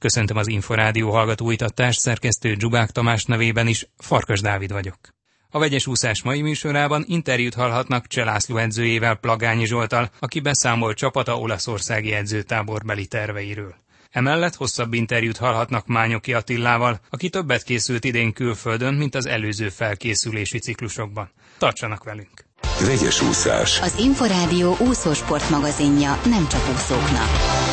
Köszöntöm az Inforádió hallgatóit, a társszerkesztő Dzsubák Tamás nevében is, Farkas Dávid vagyok. A vegyes úszás mai műsorában interjút hallhatnak Cseh László edzőjével, Plagányi Zsolttal, aki beszámol csapata olaszországi edzőtáborbeli terveiről. Emellett hosszabb interjút hallhatnak Mányoki Attilával, aki többet készült idén külföldön, mint az előző felkészülési ciklusokban. Tartsanak velünk! Vegyes úszás. Az Inforádió úszósport magazinja, nem csak úszóknak.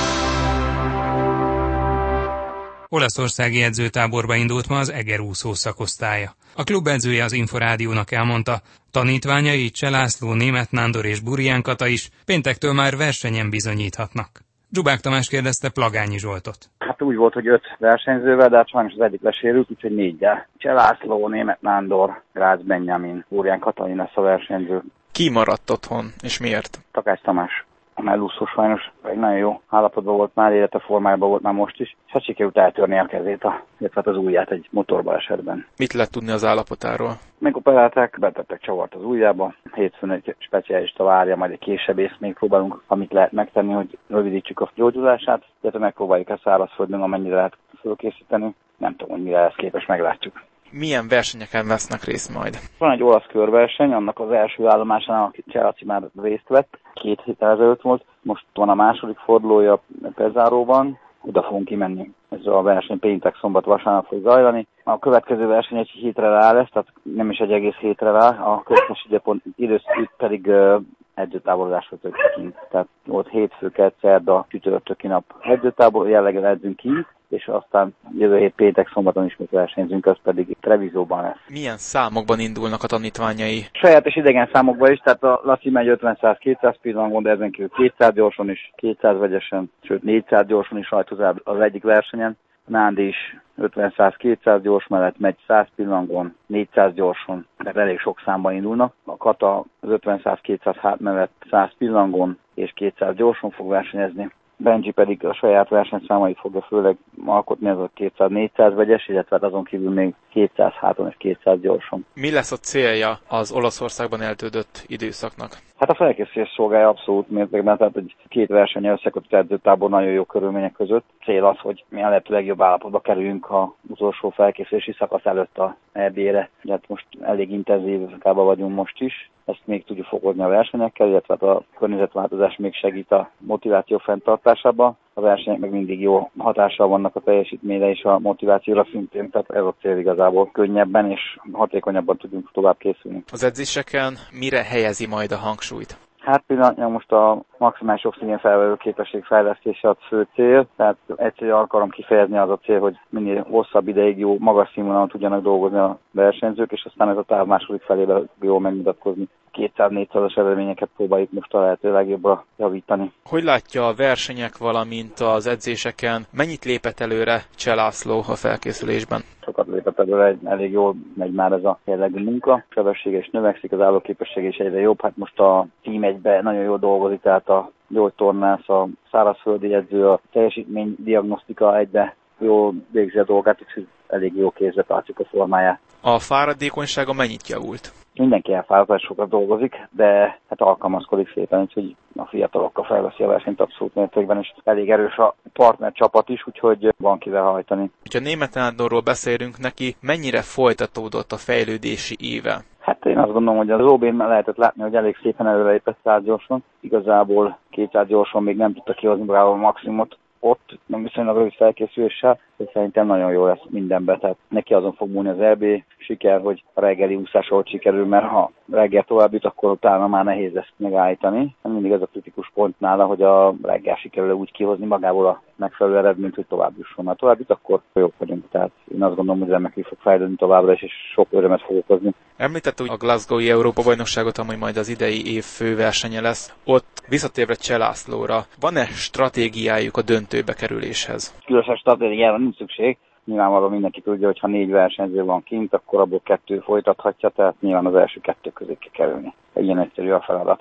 Olaszországi edzőtáborba indult ma az egerúszó szakosztálya. A klub edzője az Inforádiónak elmondta, tanítványai Cseh László, Németh Nándor és Burján Kata is péntektől már versenyen bizonyíthatnak. Dzsubák Tamás kérdezte Plagányi Zsoltot. Hát úgy volt, hogy 5 versenyzővel, de hát sajnos az egyik lesérült, úgyhogy 4-del. Cseh László, Németh Nándor, Grácz Benjamin, Burján Katalin lesz a versenyző. Ki maradt otthon, és miért? Takács Tamás. A mellúszó sajnos egy nagyon jó állapotban volt már, élete formájában volt már most is, és hát sikerült eltörni a kezét, illetve az ujját egy motorbalesetben. Mit lehet tudni az állapotáról? Megoperálták, betettek csavart az ujjába, hétfőn egy specialista várja, majd egy később még próbálunk, amit lehet megtenni, hogy rövidítsük a gyógyulását, illetve megpróbáljuk a szárazföldön, amennyire lehet fölkészíteni. Nem tudom, hogy mire lesz képes, meglátjuk. Milyen versenyeken vesznek részt majd? Van egy olasz körverseny, annak az első állomásán, a Cseh Laci már részt vett, 2 héttel ezelőtt volt. Most van a második fordulója Pezáróban, oda fogunk kimenni. Ez a verseny péntek, szombat, vasárnap fog zajlani. A következő verseny egy hétre rá lesz, tehát nem is egy egész hétre rá, a köztes időszak pedig edzőtáborozásra történik. Tehát ott hétfő, kedd, szerda, csütörtöki nap edzőtábor, jelleggel edzünk ki, és aztán jövő hét péntek, szombaton ismét versenyzünk, az pedig Trevisoban lesz. Milyen számokban indulnak a tanítványai? Saját és idegen számokban is, tehát a Laci megy 50-100-200 pillangon, de ezen kívül 200 gyorson is, 200 vegyesen, sőt 400 gyorson is rajthoz az egyik versenyen. Nándi is 50-100-200 gyors mellett megy 100 pillangon, 400 gyorson, tehát elég sok számban indulnak. A Kata az 50-100-200 hát mellett 100 pillangon és 200 gyorson fog versenyezni. Benji pedig a saját versenyszámait fogja főleg alkotni, ez a 200-400 vegyes, illetve azon kívül még 200 háton és 200 gyorson. Mi lesz a célja az Olaszországban eltődött időszaknak? Hát a felkészülés szolgálja abszolút mértékben, tehát egy 2 versennyel összekötött edzőtábor nagyon jó körülmények között. Cél az, hogy mi a lehető legjobb állapotba kerüljünk az utolsó felkészülési szakasz előtt a EB-re. Hát most elég intenzív munkában vagyunk most is, ezt még tudjuk fokozni a versenyekkel, illetve a környezetváltozás még segít a motiváció fenntartásában. A versenyek meg mindig jó hatással vannak a teljesítményre és a motivációra szintén, tehát ez a cél igazából, könnyebben és hatékonyabban tudjunk tovább készülni. Az edzéseken mire helyezi majd a hangsúlyt? Hát pillanatnyilag most a maximális oxigén felvevő képesség fejlesztése a fő cél, tehát egyszerűen akarom kifejezni az a cél, hogy minél hosszabb ideig jó, magas színvonalon tudjanak dolgozni a versenyzők, és aztán ez a táv második felében jól megmutatkozni. 200-400-as eredményeket próbáljuk most a lehető legjobbra javítani. Hogy látja a versenyek, valamint az edzéseken, mennyit lépett előre Cseh László a felkészülésben? Sokat lépett előre, elég jól megy már ez a jellegű munka. Sebessége is növekszik, az állóképessége is egyre jobb. Hát most a tím egyben nagyon jól dolgozik, tehát a gyógytornász, a szárazföldi edző, a teljesítménydiagnosztika egybe jól végzi a dolgát, és elég jó kézbe tartjuk a formáját. A fáradékonysága mennyit javult? Mindenki elfáradt, sokat dolgozik, de hát alkalmazkodik szépen, úgyhogy a fiatalokkal felveszi a versenyt abszolút mértékben, és elég erős a partner csapat is, úgyhogy van kivel hajtani. Ha Németh Nándorról beszélünk, neki mennyire folytatódott a fejlődési éve? Hát én azt gondolom, hogy az OB-n lehetett látni, hogy elég szépen előrelépett 100 gyorsan. Igazából 200 gyorsan még nem tudta kihozni magából a maximumot. Ott nem viszonylag rövid felkészüléssel, de szerintem nagyon jó lesz mindenben. Tehát neki azon fog múlni az EB siker, hogy a reggeli úszás ott sikerül, mert ha reggel tovább jut, akkor utána már nehéz lesz megállítani. Mindig ez a kritikus pont nála, hogy a reggel sikerül úgy kihozni magából a megfelelő eredményt, hogy tovább jusson. Ha tovább jut, akkor jók vagyunk. Tehát én azt gondolom, hogy remekül fog fejlődni továbbra is, és sok örömet fog okozni. Említette, hogy a Glasgow-i Európa-bajnokságot, ami majd az idei év főversenye lesz, ott visszatérve Cseh Lászlóra, van-e stratégiájuk a döntőbe kerüléshez? Különösen stratégiára nincs szükség. Nyilvánvalóan mindenki tudja, hogy ha 4 versenyző van kint, akkor abból 2 folytathatja, tehát nyilván az első 2 közé kell kerülni. Ilyen egyszerű a feladat. Hát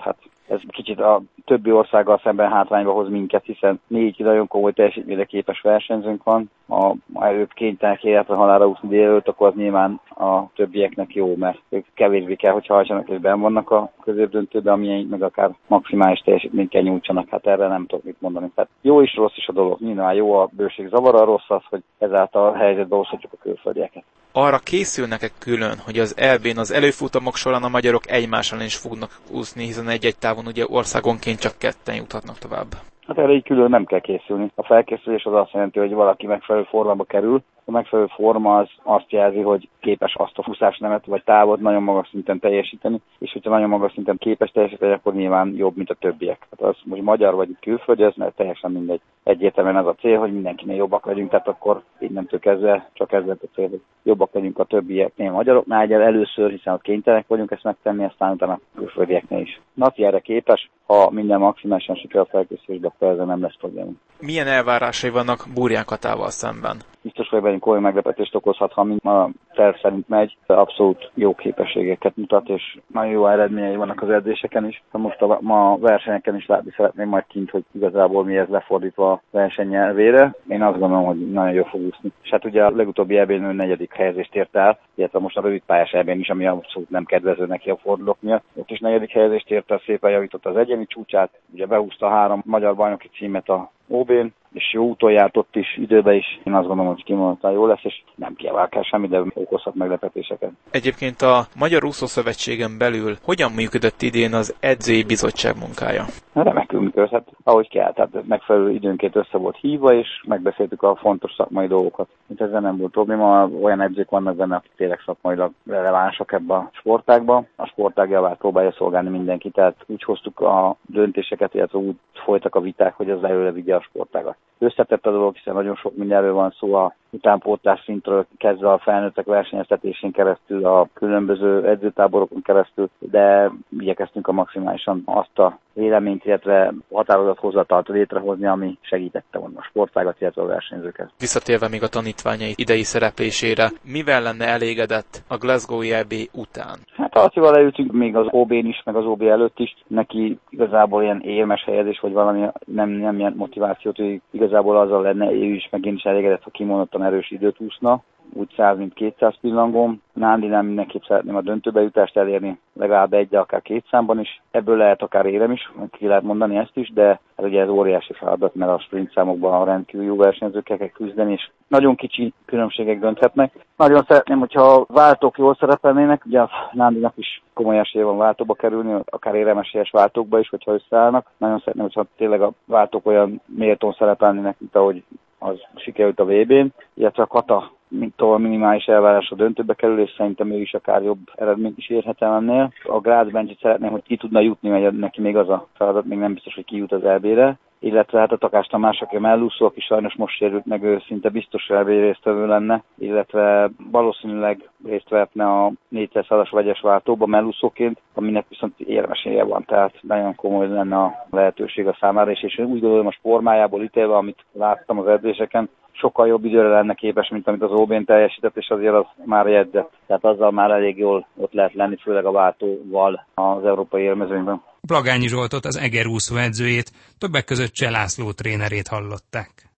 ez kicsit a többi országgal szemben hátrányba hoz minket, hiszen 4 nagyon komoly teljesítményre képes versenyzőnk van. Ha ők kénytelenek életre halálra úszni délelőtt, akkor az nyilván a többieknek jó, mert ők kevésbé kell, hogy hajtsanak és benn vannak a középdöntőben, amilyen meg akár maximális teljesítményt kell nyújtsanak. Hát erre nem tudok mit mondani. Tehát jó is, rossz is a dolog. Nyilván jó a bőség zavara, rossz az, hogy ezáltal a helyzetbe hozhatjuk a külföldieket. Arra készülnek-e külön, hogy az EB-n az előfutamok során a magyarok egymás ellen is fognak úszni, hiszen egy-egy távon ugye országonként csak ketten juthatnak tovább? Hát erre így külön nem kell készülni. A felkészülés az azt jelenti, hogy valaki megfelelő formába kerül. A megfelelő forma az azt jelzi, hogy képes azt a fuszásnemet vagy távot nagyon magas szinten teljesíteni, és hogyha nagyon magas szinten képes teljesíteni, akkor nyilván jobb, mint a többiek. Hát az most magyar vagy külföldi, ez teljesen mindegy. Egyértelműen az a cél, hogy mindenkinél jobbak legyünk, tehát akkor innentől kezdve csak ez lett a cél, hogy jobbak legyünk a többieknél, a magyaroknál először, hiszen ott kénytelenek vagyunk ezt megtenni, aztán utána a külföldieknél is. Naci erre képes, ha minden maximálisan sikerül a felkészülésbe, akkor ezzel nem lesz probléma. Milyen elvárásai vannak Burján Katával szemben? Biztos, hogy bennünk komoly meglepetést okozhat, ha a terv szerint megy, abszolút jó képességeket mutat, és nagyon jó eredményei vannak az edzéseken is. Most a versenyeken is látni szeretném majd kint, hogy igazából mi ez lefordítva a versenynyelvére. Én azt gondolom, hogy nagyon jól fog úszni. És hát ugye a legutóbbi EB-n 4. helyezést ért el, illetve most a rövidpályás EB-n is, ami abszolút nem kedvező neki a fordulók miatt. Ott is 4. helyezést ért el, szépen javította az egyéni csúcsát, ugye behúzta 3 magyar bajnoki címet a OB-n, és jó úton járt ott is, időben is. Én azt gondolom, hogy kimondottan jó lesz, és nem kiabálkál semmi, de okozhat meglepetéseket. Egyébként a Magyar Úszószövetségen belül hogyan működött idén az edzői bizottság munkája? Remekül működhet, ahogy kell. Tehát megfelelő időnként össze volt hívva, és megbeszéltük a fontos szakmai dolgokat. Mint ezzel nem volt probléma, olyan edzők vannak benne, akik tényleg szakmailag relevánsak ebbe a sportágba. A sportág javát próbálja szolgálni mindenki, tehát úgy hoztuk a döntéseket, illetve úgy folytak a viták, hogy az előre vigye a sportágat. Összetett a dolog, hiszen nagyon sok mindenről van szó, a utánpótlás szintről kezdve a felnőttek versenyeztetésén keresztül, a különböző edzőtáborokon keresztül, de igyekeztünk a maximálisan azt a véleményt, illetve határozathozatalt létrehozni, ami segítette a sportágat, illetve a versenyzőket. Visszatérve még a tanítványai idei szereplésére, mivel lenne elégedett a Glasgow EB után? Hát Alcival leültünk még az OB-n is, meg az OB előtt is. Neki igazából ilyen érmes helyezés, vagy valami nem ilyen motivációt, hogy igazából azzal lenne ő is, meg én is elégedett, ha kimondottan erős időt úszna. Úgy 100, mint 200 pillangóm. Nándi nem mindenképp szeretném a döntőbe jutást elérni, legalább egy, akár 2 számban is. Ebből lehet akár érem is, ki lehet mondani ezt is, de hát ugye ez óriási feladat, mert a sprint számokban rendkívül jó versenyzőkkel kell küzdeni, és nagyon kicsi különbségek dönthetnek. Nagyon szeretném, hogyha váltók jól szerepelnének, ugye a Nándinak is komoly esélye van váltóba kerülni, akár éremesélyes váltókba is, hogyha összeállnak. Nagyon szeretném, hogyha tényleg a váltók olyan méltón szerepelnének, mint ahogy az sikerült a VB-n, illetve a Kata, mint tovább minimális elvárás a döntőbe kerül, és szerintem ő is akár jobb eredményt is érhet el ennél. A Grácz Bencsit szeretném, hogy ki tudna jutni, mert neki még az a feladat, még nem biztos, hogy ki jut az EB-re. Illetve hát a Takás Tamás, aki a mellúszó, aki sajnos most sérült meg, ő szinte biztos EB résztvevő lenne, illetve valószínűleg részt vehetne a 400-as vegyes váltóba mellúszóként, aminek viszont érmesélye van, tehát nagyon komoly lenne a lehetőség a számára, és én úgy gondolom a formájából ítélve, amit láttam az edzéseken, sokkal jobb időre lenne képes, mint amit az OB-n teljesített, és azért az már jegyzett. Tehát azzal már elég jól ott lehet lenni, főleg a váltóval az európai élmezőnyben. Plagányi Zsoltot, az Eger úszó edzőjét, többek között Cseh László trénerét hallották.